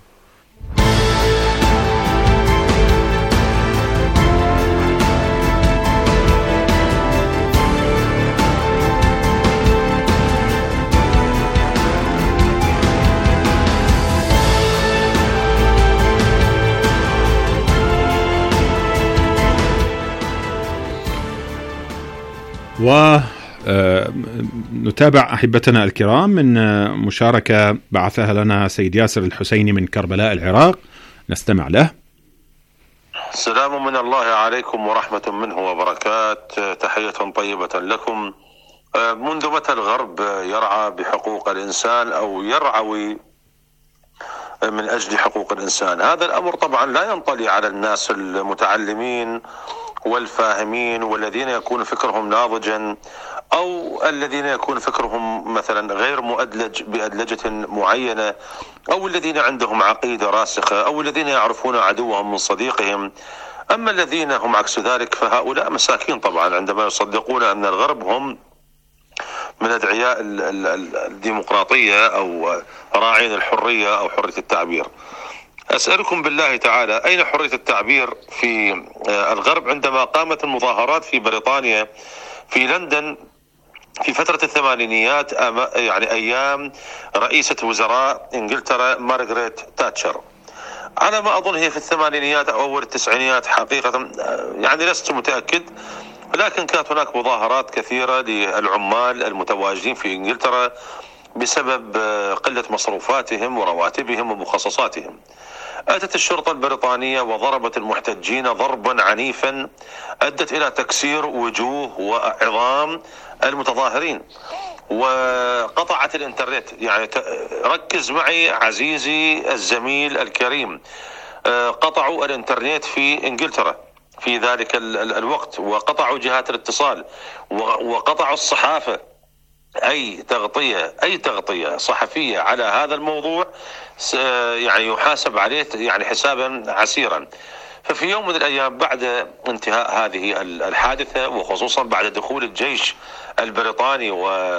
ونتابع أحبتنا الكرام من مشاركة بعثها لنا سيد ياسر الحسيني من كربلاء العراق، نستمع له. السلام من الله عليكم ورحمة منه وبركات. تحية طيبة لكم. منذ متى الغرب يرعى بحقوق الإنسان أو يرعوي من أجل حقوق الإنسان؟ هذا الأمر طبعا لا ينطلي على الناس المتعلمين والفاهمين والذين يكون فكرهم ناضجا، أو الذين يكون فكرهم مثلا غير مؤدلج بأدلجة معينة، أو الذين عندهم عقيدة راسخة، أو الذين يعرفون عدوهم من صديقهم. أما الذين هم عكس ذلك فهؤلاء مساكين طبعا عندما يصدقون أن الغرب هم من أدعياء الديمقراطية أو راعين الحرية أو حرية التعبير. أسألكم بالله تعالى، أين حرية التعبير في الغرب عندما قامت المظاهرات في بريطانيا في لندن في فترة الثمانينيات، يعني أيام رئيسة وزراء إنجلترا مارغريت تاتشر؟ على ما أظن هي في الثمانينيات أو أول التسعينيات حقيقة، يعني لست متأكد، لكن كانت هناك مظاهرات كثيرة للعمال المتواجدين في إنجلترا بسبب قلة مصروفاتهم ورواتبهم ومخصصاتهم. أتت الشرطة البريطانية وضربت المحتجين ضربا عنيفا أدت إلى تكسير وجوه وعظام المتظاهرين، وقطعت الإنترنت. يعني ركز معي عزيزي الزميل الكريم، قطعوا الإنترنت في إنجلترا في ذلك الوقت، وقطعوا جهات الاتصال، وقطعوا الصحافة. أي تغطية صحفية على هذا الموضوع يعني يحاسب عليه يعني حسابا عسيرا. ففي يوم من الأيام بعد انتهاء هذه الحادثة، وخصوصا بعد دخول الجيش البريطاني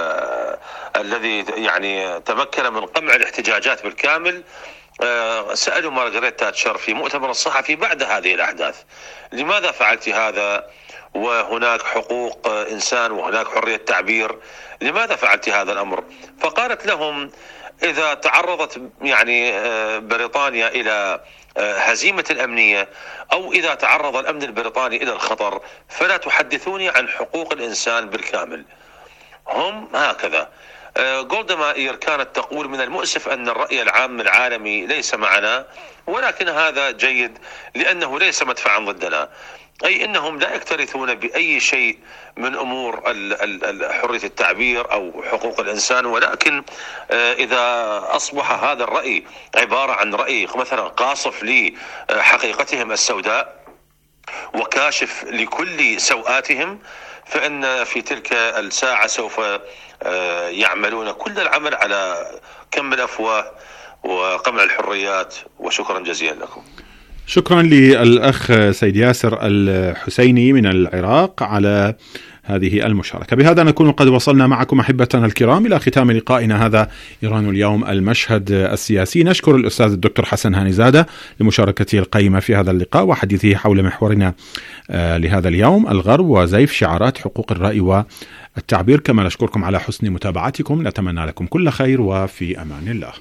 والذي يعني تمكن من قمع الاحتجاجات بالكامل، سألوا مارغريت تاتشر في مؤتمر الصحفي بعد هذه الأحداث: لماذا فعلت هذا وهناك حقوق إنسان وهناك حرية تعبير، لماذا فعلت هذا الأمر؟ فقالت لهم: إذا تعرضت يعني بريطانيا إلى هزيمة الأمنية، أو إذا تعرض الأمن البريطاني إلى الخطر، فلا تحدثوني عن حقوق الإنسان بالكامل. هم هكذا. جولدا مائير كانت تقول: من المؤسف أن الرأي العام العالمي ليس معنا، ولكن هذا جيد لأنه ليس مدفعا ضدنا. أي أنهم لا يكترثون بأي شيء من أمور حرية التعبير أو حقوق الإنسان، ولكن إذا أصبح هذا الرأي عبارة عن رأي مثلا قاصف لحقيقتهم السوداء وكاشف لكل سوءاتهم، فإن في تلك الساعة سوف يعملون كل العمل على كم الأفواه وقمع الحريات. وشكرا جزيلا لكم. شكرا للأخ سيد ياسر الحسيني من العراق على هذه المشاركة. بهذا نكون قد وصلنا معكم أحبتنا الكرام إلى ختام لقائنا هذا إيران اليوم المشهد السياسي. نشكر الأستاذ الدكتور حسن هانيزادة لمشاركته القيمة في هذا اللقاء وحديثه حول محورنا لهذا اليوم: الغرب وزيف شعارات حقوق الرأي والتعبير. كما نشكركم على حسن متابعتكم، نتمنى لكم كل خير وفي أمان الله.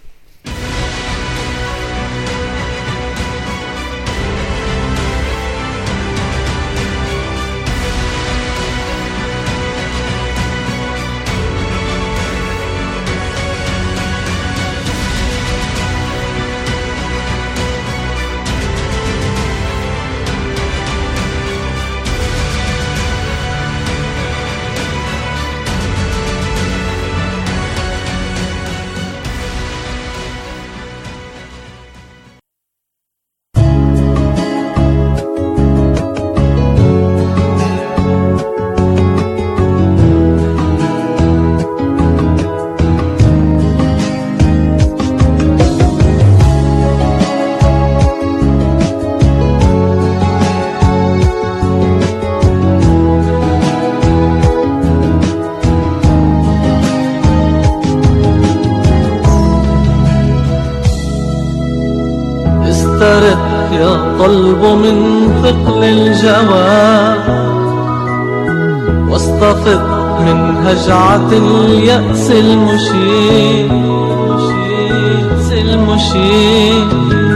قلب من ثقل الجوى، واستفض من هجعة اليأس المشين.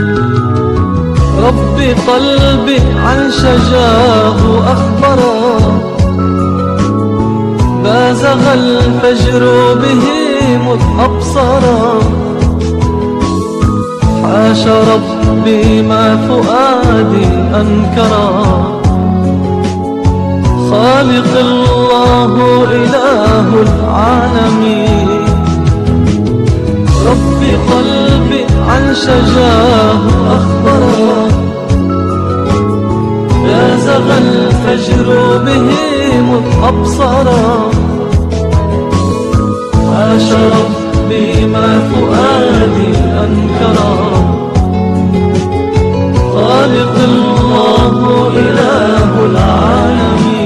ربي قلبي عن شجاه أخبرا، بازغ الفجر به مذ أبصرا. حاش ربي ما فؤادي أنكرا، خالق الله إله العالمين. ربي قلبي عن شجاه أخبرا، بازغ الفجر به مذ أبصرا. حاش ربي ما فؤادي أنكرا، خالق الله إله العالمين.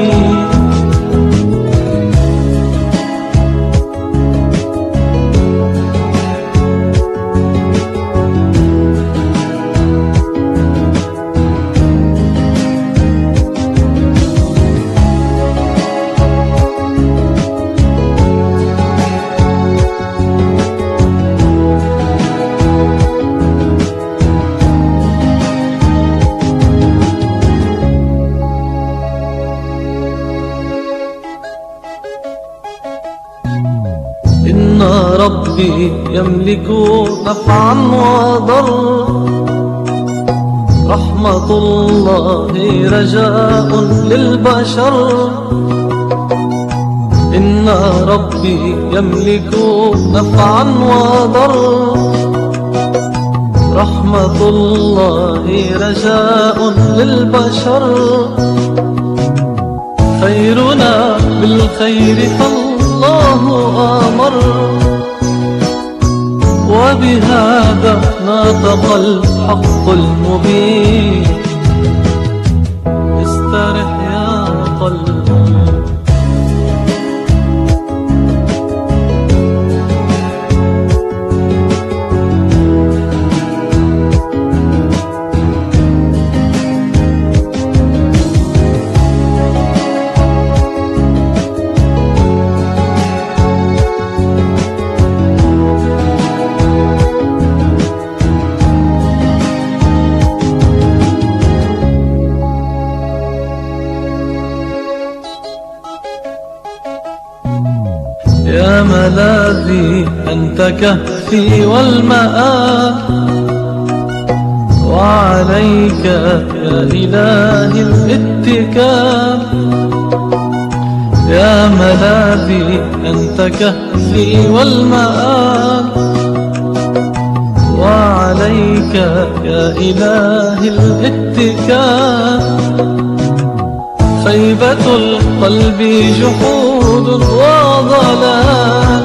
ربي يملك نفعا وضر، رحمة الله رجاء للبشر، إن ربي يملك نفعا وضر. رحمة الله رجاء للبشر، خيرنا بالخير فالله آمر، وبهذا نطق الحق المبين. استرح يا قلبي. يا ملاذي أنت كهفي والمآب، وعليك يا إلهي الاتكال. يا ملاذي أنت كهفي والمآب، وعليك يا إلهي الاتكال. خيبة القلب جحود وضلال،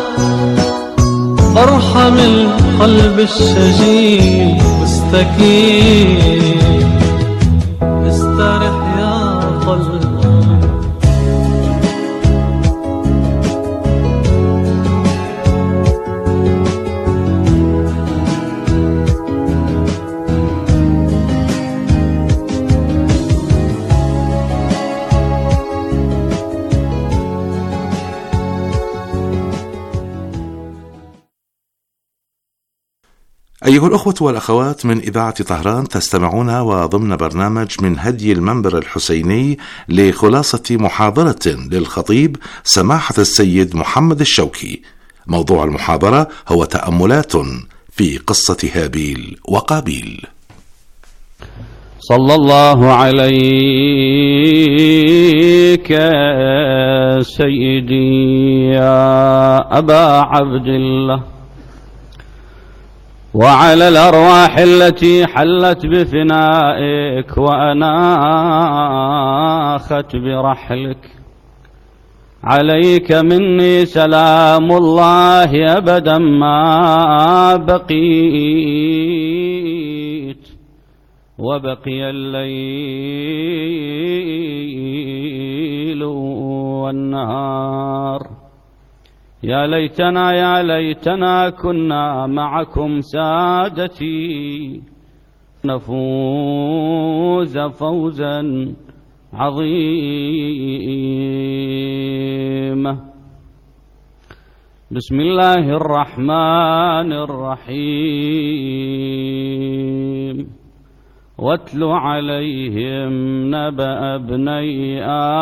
ارحم القلب الشجي مستكين. استرح يا قلبي. أيها الأخوة والأخوات من إذاعة طهران، تستمعون وضمن برنامج من هدي المنبر الحسيني لخلاصة محاضرة للخطيب سماحة السيد محمد الشوكي. موضوع المحاضرة هو تأملات في قصة هابيل وقابيل. صلى الله عليك سيدي يا أبا عبد الله، وعلى الأرواح التي حلت بفنائك وأناخت برحلك. عليك مني سلام الله أبدا ما بقيت، وبقي الليل والنهار. يا ليتنا كنا معكم سادتي، نفوز فوزا عظيما. بسم الله الرحمن الرحيم. واتل عليهم نبأ ابني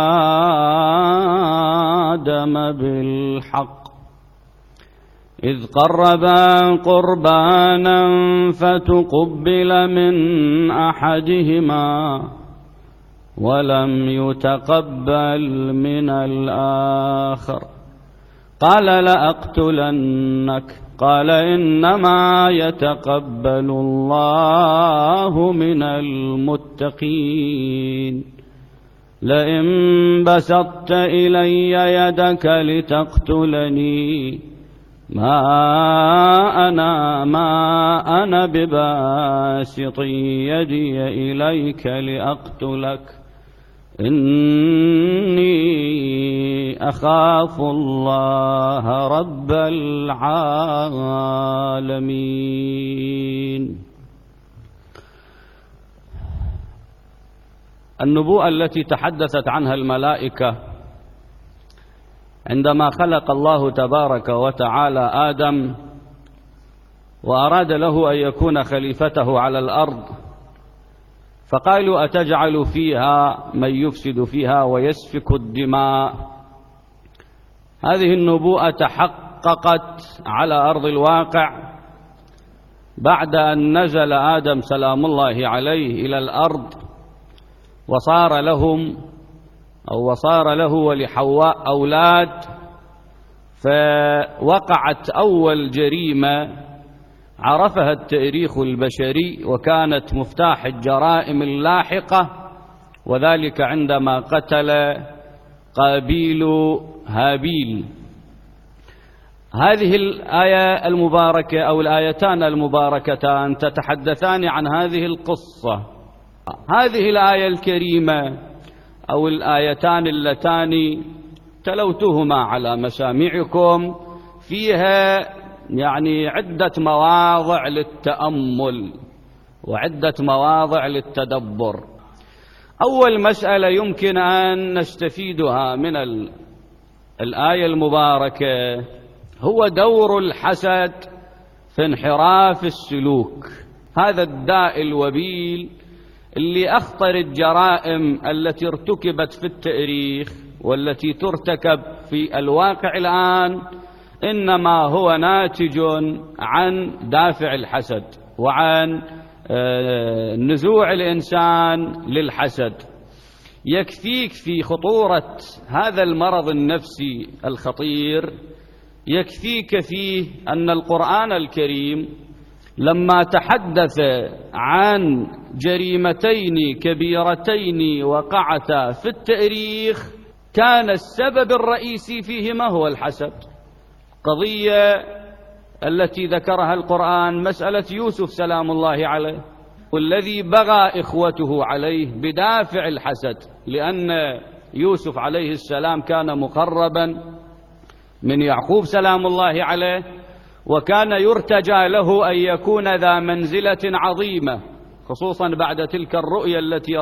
آدم بالحق، إذ قربا قربانا فتقبل من أحدهما ولم يتقبل من الآخر، قال لأقتلنك، قال إنما يتقبل الله من المتقين. لئن بسطت إلي يدك لتقتلني ما أنا بباسط يدي إليك لأقتلك، إني أخاف الله رب العالمين. النبوءة التي تحدثت عنها الملائكة عندما خلق الله تبارك وتعالى آدم وأراد له أن يكون خليفته على الأرض، فقالوا أتجعل فيها من يفسد فيها ويسفك الدماء. هذه النبوءة تحققت على أرض الواقع بعد أن نزل آدم سلام الله عليه إلى الأرض وصار له ولحواء أولاد، فوقعت أول جريمة عرفها التاريخ البشري وكانت مفتاح الجرائم اللاحقة، وذلك عندما قتل قابيل هابيل. هذه الآية المباركة أو الآيتان المباركتان تتحدثان عن هذه القصة. هذه الآية الكريمة أو الآيتان اللتان تلوتهما على مسامعكم فيها عدة مواضع للتأمل وعدة مواضع للتدبر. أول مسألة يمكن أن نستفيدها من الآية المباركة هو دور الحسد في انحراف السلوك، هذا الداء الوبيل اللي أخطر الجرائم التي ارتكبت في التاريخ والتي ترتكب في الواقع الآن إنما هو ناتج عن دافع الحسد وعن نزوع الإنسان للحسد. يكفيك في خطورة هذا المرض النفسي الخطير، يكفيك فيه أن القرآن الكريم لما تحدث عن جريمتين كبيرتين وقعتا في التاريخ كان السبب الرئيسي فيهما هو الحسد. قضية التي ذكرها القرآن مسألة يوسف سلام الله عليه، والذي بغى إخوته عليه بدافع الحسد، لأن يوسف عليه السلام كان مقربا من يعقوب سلام الله عليه، وكان يرتجى له أن يكون ذا منزلة عظيمة، خصوصا بعد تلك الرؤيا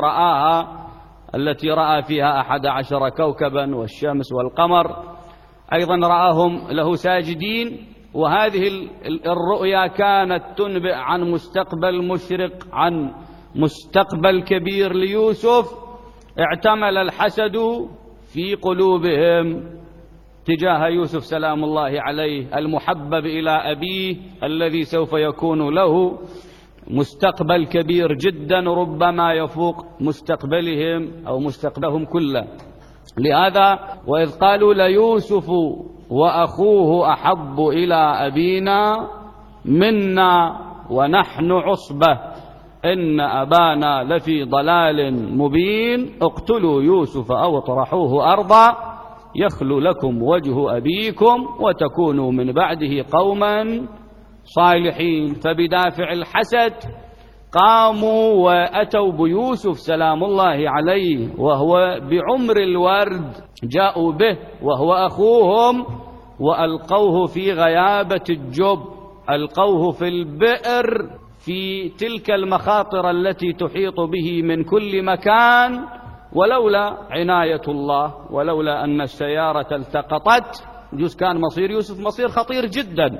التي رأى فيها 11 كوكبا والشمس والقمر، أيضا رآهم له ساجدين. وهذه الرؤيا كانت تنبئ عن مستقبل مشرق، عن مستقبل كبير ليوسف. اعتمل الحسد في قلوبهم تجاه يوسف سلام الله عليه المحبب إلى أبيه الذي سوف يكون له مستقبل كبير جدا ربما يفوق مستقبلهم أو مستقبلهم كله. لهذا وإذ قالوا ليوسف وأخوه أحب إلى أبينا منا ونحن عصبة إن أبانا لفي ضلال مبين اقتلوا يوسف أو اطرحوه أرضا يخلو لكم وجه أبيكم وتكونوا من بعده قوما صالحين. فبدافع الحسد قاموا وأتوا بيوسف سلام الله عليه وهو بعمر الورد، جاءوا به وهو أخوهم وألقوه في غيابة الجب، ألقوه في البئر في تلك المخاطر التي تحيط به من كل مكان، ولولا عناية الله ولولا أن السيارة التقطت يجوز كان مصير يوسف مصير خطير جدا.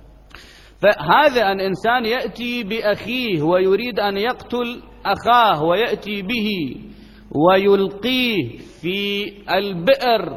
فهذا أن إنسان يأتي بأخيه ويريد أن يقتل أخاه ويأتي به ويلقيه في البئر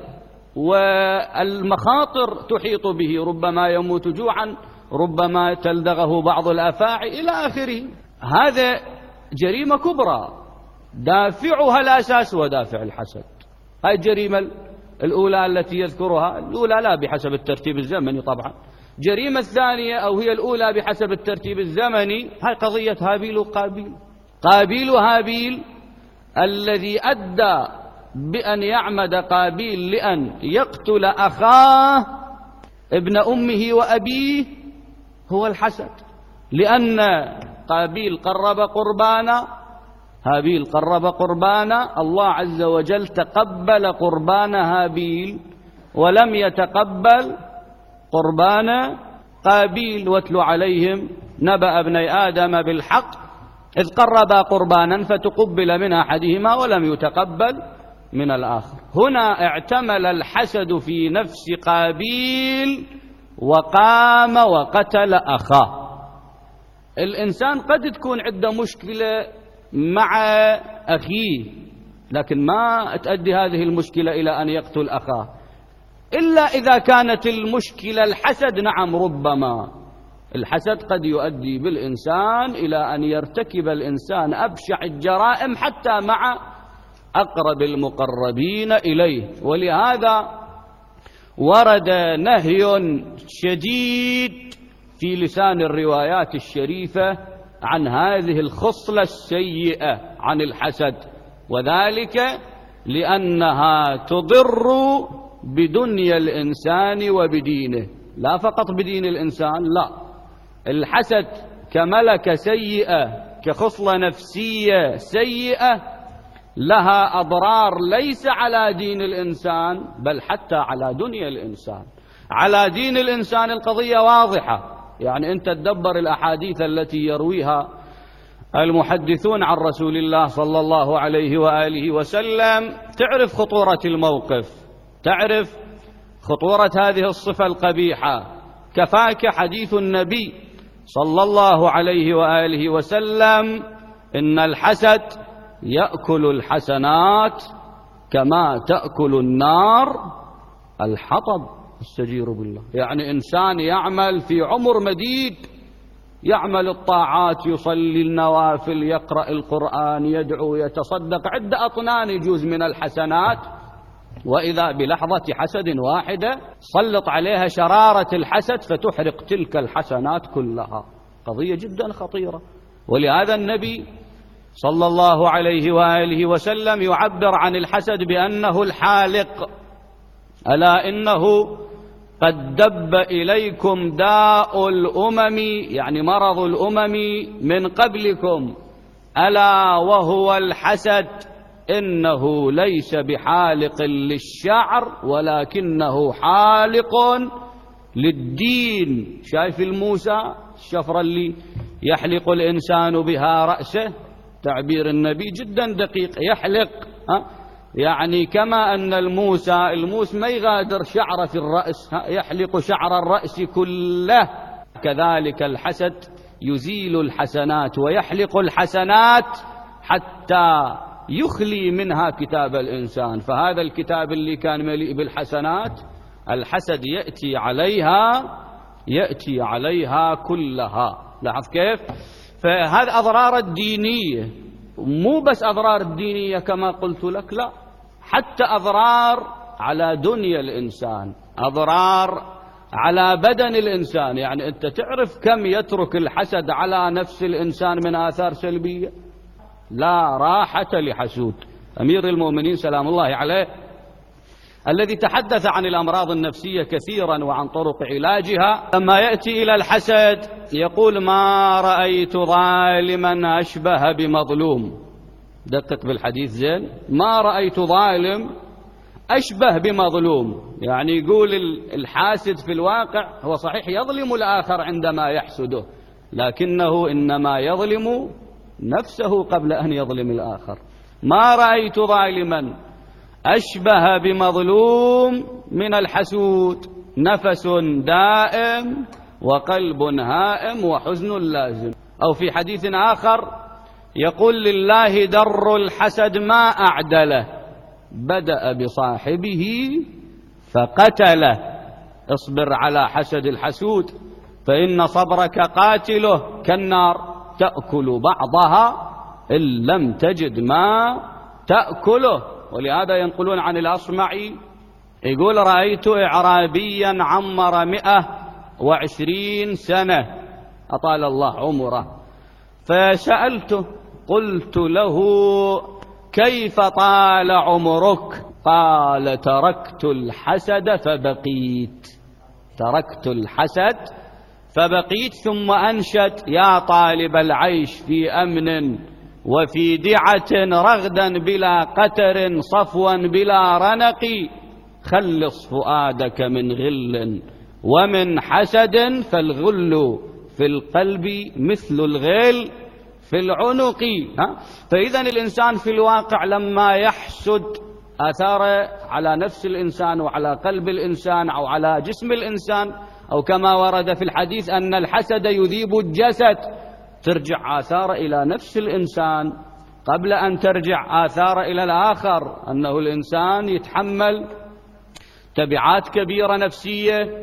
والمخاطر تحيط به، ربما يموت جوعا، ربما تلدغه بعض الأفاعي إلى آخره. هذا جريمة كبرى دافعها الأساس ودافع الحسد. هذه الجريمة الأولى التي يذكرها، الأولى لا بحسب الترتيب الزمني طبعا، جريمة الثانية أو هي الأولى بحسب الترتيب الزمني هاي قضية هابيل وقابيل. قابيل وهابيل الذي أدى بأن يعمد قابيل لأن يقتل أخاه ابن أمه وأبيه هو الحسد، لأن قابيل قرب قربانا، هابيل قرب قربانا، الله عز وجل تقبل قربان هابيل ولم يتقبل قربان قابيل. واتل عليهم نبأ ابني آدم بالحق إذ قربا قربانا فتقبل من أحدهما ولم يتقبل من الآخر. هنا اعتمل الحسد في نفس قابيل وقام وقتل أخاه. الإنسان قد تكون عنده مشكلة مع أخيه لكن ما تؤدي هذه المشكلة إلى أن يقتل أخاه، إلا إذا كانت المشكلة الحسد. نعم ربما الحسد قد يؤدي بالإنسان إلى أن يرتكب الإنسان أبشع الجرائم حتى مع أقرب المقربين إليه. ولهذا ورد نهي شديد في لسان الروايات الشريفة عن هذه الخصلة السيئة عن الحسد، وذلك لأنها تضر بدنيا الإنسان وبدينه، لا فقط بدين الإنسان، لا، الحسد كملكة سيئة، كخصلة نفسية سيئة، لها أضرار ليس على دين الإنسان بل حتى على دنيا الإنسان. على دين الإنسان القضية واضحة، يعني أنت تدبر الأحاديث التي يرويها المحدثون عن رسول الله صلى الله عليه وآله وسلم، تعرف خطورة الموقف، تعرف خطورة هذه الصفة القبيحة. كفاك حديث النبي صلى الله عليه وآله وسلم إن الحسد يأكل الحسنات كما تأكل النار الحطب، استجير بالله. يعني إنسان يعمل في عمر مديد، يعمل الطاعات، يصلي النوافل، يقرأ القرآن، يدعو، يتصدق، عدة أطنان يجوز من الحسنات، وإذا بلحظة حسد واحدة سلط عليها شرارة الحسد فتحرق تلك الحسنات كلها. قضية جدا خطيرة. ولهذا النبي صلى الله عليه وآله وسلم يعبر عن الحسد بأنه الحالق، ألا إنه قد دب إليكم داء الأمم، يعني مرض الأمم من قبلكم، ألا وهو الحسد، إنه ليس بحالق للشعر ولكنه حالق للدين. شايف الموسى الشفرة اللي يحلق الإنسان بها رأسه، تعبير النبي جدا دقيق، يحلق، يعني كما أن الموس ما يغادر شعره في الرأس، يحلق شعر الرأس كله، كذلك الحسد يزيل الحسنات ويحلق الحسنات حتى يخلي منها كتاب الإنسان. فهذا الكتاب اللي كان مليء بالحسنات الحسد يأتي عليها كلها. لاحظ كيف؟ فهذه أضرار الدينية، مو بس أضرار الدينية كما قلت لك، لا، حتى أضرار على دنيا الإنسان، أضرار على بدن الإنسان. يعني أنت تعرف كم يترك الحسد على نفس الإنسان من آثار سلبية؟ لا راحة لحسود. أمير المؤمنين سلام الله عليه الذي تحدث عن الأمراض النفسية كثيرا وعن طرق علاجها، لما يأتي إلى الحسد يقول: ما رأيت ظالما أشبه بمظلوم. دقق بالحديث زين، ما رأيت ظالم أشبه بمظلوم. يعني يقول الحاسد في الواقع هو صحيح يظلم الآخر عندما يحسده، لكنه إنما يظلم نفسه قبل أن يظلم الآخر. ما رأيت ظالما أشبه بمظلوم من الحسود، نفس دائم وقلب هائم وحزن لازم. أو في حديث آخر يقول: لله در الحسد ما أعدله، بدأ بصاحبه فقتله. اصبر على حسد الحسود فإن صبرك قاتله، كالنار تأكل بعضها إن لم تجد ما تأكله. ولهذا ينقلون عن الأصمعي يقول: رأيت إعرابيا عمر 120 سنة أطال الله عمره، فسألته قلت له: كيف طال عمرك؟ قال: تركت الحسد فبقيت. تركت الحسد فبقيت. ثم أنشد: يا طالب العيش في أمن وفي دعة، رغدا بلا قتر صفوا بلا رنق، خلص فؤادك من غل ومن حسد، فالغل في القلب مثل الغيل في العنق. فإذا الإنسان في الواقع لما يحسد آثاره على نفس الإنسان وعلى قلب الإنسان أو على جسم الإنسان، أو كما ورد في الحديث أن الحسد يذيب الجسد، ترجع آثار إلى نفس الإنسان قبل أن ترجع آثار إلى الآخر، أنه الإنسان يتحمل تبعات كبيرة نفسية